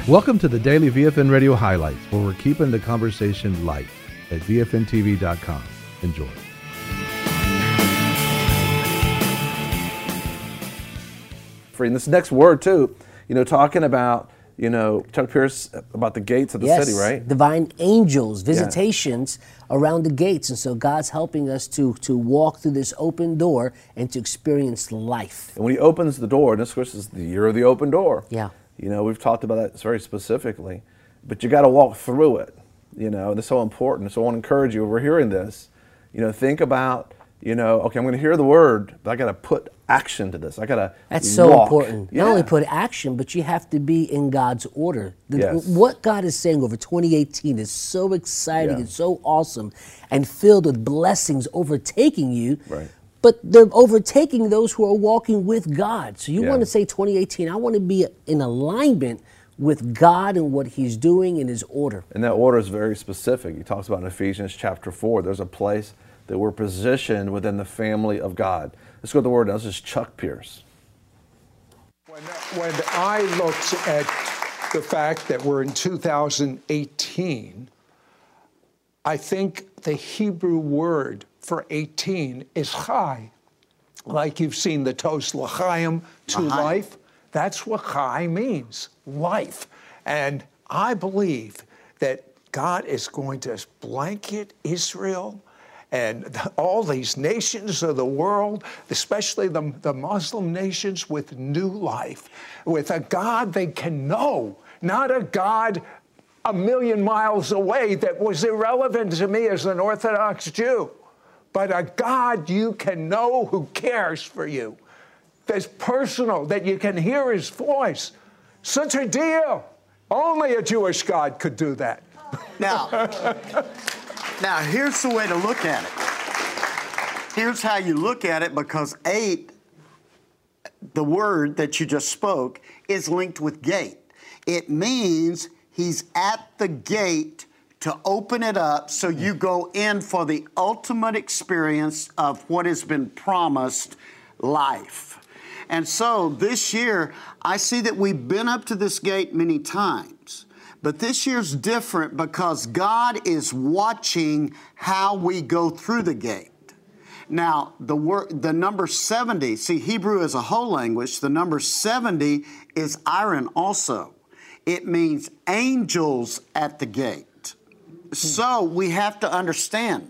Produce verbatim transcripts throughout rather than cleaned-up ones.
Welcome to the Daily V F N Radio Highlights, where we're keeping the conversation light at V F N T V dot com. Enjoy. For this next word, too, you know, talking about, you know, Chuck Pierce about the gates of the yes, city, right? Divine angels, visitations yeah. around the gates. And so God's helping us to, to walk through this open door and to experience life. And when he opens the door, and this, of course, is the year of the open door. Yeah. You know, we've talked about that very specifically, but you got to walk through it, you know, and it's so important. So I want to encourage you, if we're hearing this, you know, think about, you know, okay, I'm going to hear the word, but I got to put action to this. I got to That's so walk. important. Yeah. Not only put action, but you have to be in God's order. The, yes. What God is saying over twenty eighteen is so exciting yeah. and so awesome and filled with blessings overtaking you. Right. But they're overtaking those who are walking with God. So you yeah. want to say twenty eighteen, I want to be in alignment with God and what he's doing in his order. And that order is very specific. He talks about in Ephesians chapter four, there's a place that we're positioned within the family of God. Let's go to the word now. This is Chuck Pierce. When, when I looked at the fact that we're in two thousand eighteen, I think the Hebrew word for eighteen is chai. Like you've seen the toast l'chaim, to L'chaim. life. That's what chai means, life. And I believe that God is going to blanket Israel and all these nations of the world, especially the, the Muslim nations, with new life, with a God they can know, not a God a million miles away that was irrelevant to me as an Orthodox Jew, but a God you can know who cares for you, that's personal, that you can hear his voice. Such a deal. Only a Jewish God could do that. Now, now here's the way to look at it. Here's how you look at it, because eight, the word that you just spoke, is linked with gate. It means he's at the gate to open it up so you go in for the ultimate experience of what has been promised, life. And so this year, I see that we've been up to this gate many times. But this year's different because God is watching how we go through the gate. Now, the word, the number seventy, see, Hebrew is a whole language. The number seventy is iron also. It means angels at the gate. So we have to understand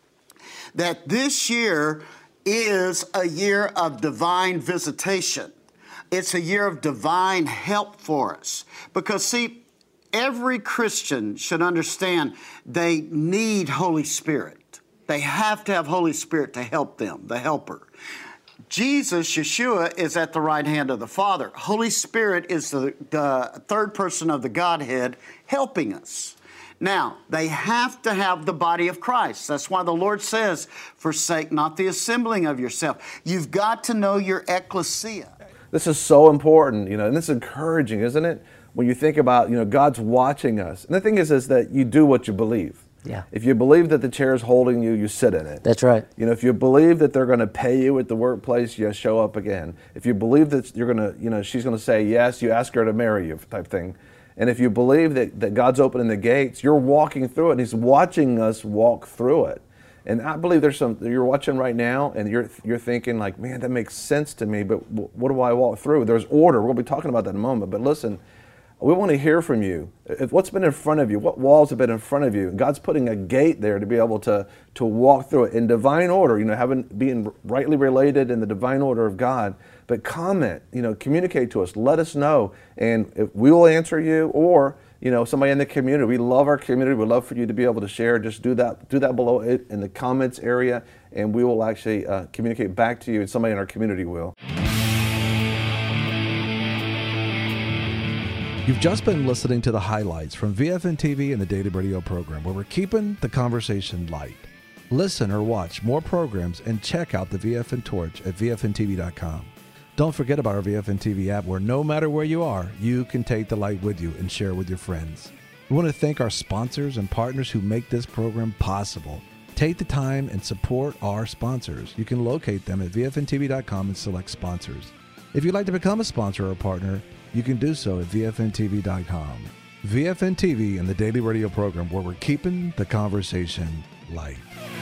that this year is a year of divine visitation. It's a year of divine help for us. Because, see, every Christian should understand they need Holy Spirit. They have to have Holy Spirit to help them, the helper. Jesus, Yeshua, is at the right hand of the Father. Holy Spirit is the, the third person of the Godhead helping us. Now, they have to have the body of Christ. That's why the Lord says, forsake not the assembling of yourself. You've got to know your ecclesia. This is so important, you know, and this is encouraging, isn't it? When you think about, you know, God's watching us. And the thing is, is that you do what you believe. Yeah. If you believe that the chair is holding you, you sit in it. That's right. You know, if you believe that they're going to pay you at the workplace, you show up again. If you believe that you're going to, you know, she's going to say yes, you ask her to marry you type thing. And if you believe that, that God's opening the gates, you're walking through it, and he's watching us walk through it. And I believe there's some, you're watching right now, and you're you're thinking like, man, that makes sense to me, but what do I walk through? There's order. We'll be talking about that in a moment. But listen, we want to hear from you. If what's been in front of you? What walls have been in front of you? God's putting a gate there to be able to to walk through it in divine order, you know, having being rightly related in the divine order of God. But comment, you know, communicate to us, let us know, and if we will answer you, or you know, somebody in the community. We love our community. We'd love for you to be able to share. Just do that, do that below it in the comments area, and we will actually uh, communicate back to you, and somebody in our community will. You've just been listening to the highlights from V F N T V and the Daily Radio program, where we're keeping the conversation light. Listen or watch more programs and check out the V F N Torch at V F N T V dot com. Don't forget about our V F N T V app, where no matter where you are, you can take the light with you and share it with your friends. We want to thank our sponsors and partners who make this program possible. Take the time and support our sponsors. You can locate them at V F N T V dot com and select sponsors. If you'd like to become a sponsor or a partner, you can do so at V F N T V dot com. V F N T V and the daily radio program where we're keeping the conversation light.